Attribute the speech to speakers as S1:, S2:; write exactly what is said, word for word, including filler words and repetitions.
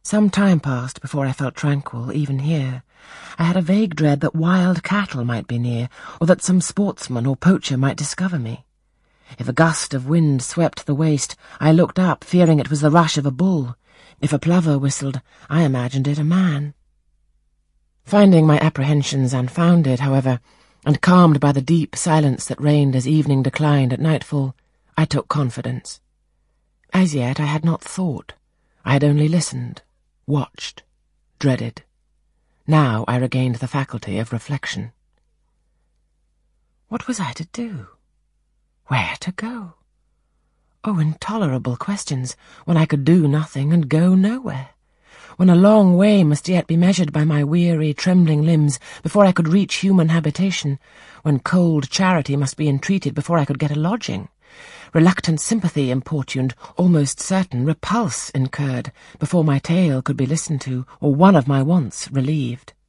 S1: Some time passed before I felt tranquil, even here. I had a vague dread that wild cattle might be near, or that some sportsman or poacher might discover me. If a gust of wind swept the waste, I looked up, fearing it was the rush of a bull. If a plover whistled, I imagined it a man. Finding my apprehensions unfounded, however, and calmed by the deep silence that reigned as evening declined at nightfall, I took confidence. As yet I had not thought. I had only listened, watched, dreaded. Now I regained the faculty of reflection. What was I to do? Where to go? Oh, intolerable questions, when I could do nothing and go nowhere, when a long way must yet be measured by my weary, trembling limbs before I could reach human habitation, when cold charity must be entreated before I could get a lodging, reluctant sympathy importuned, almost certain repulse incurred, before my tale could be listened to or one of my wants relieved.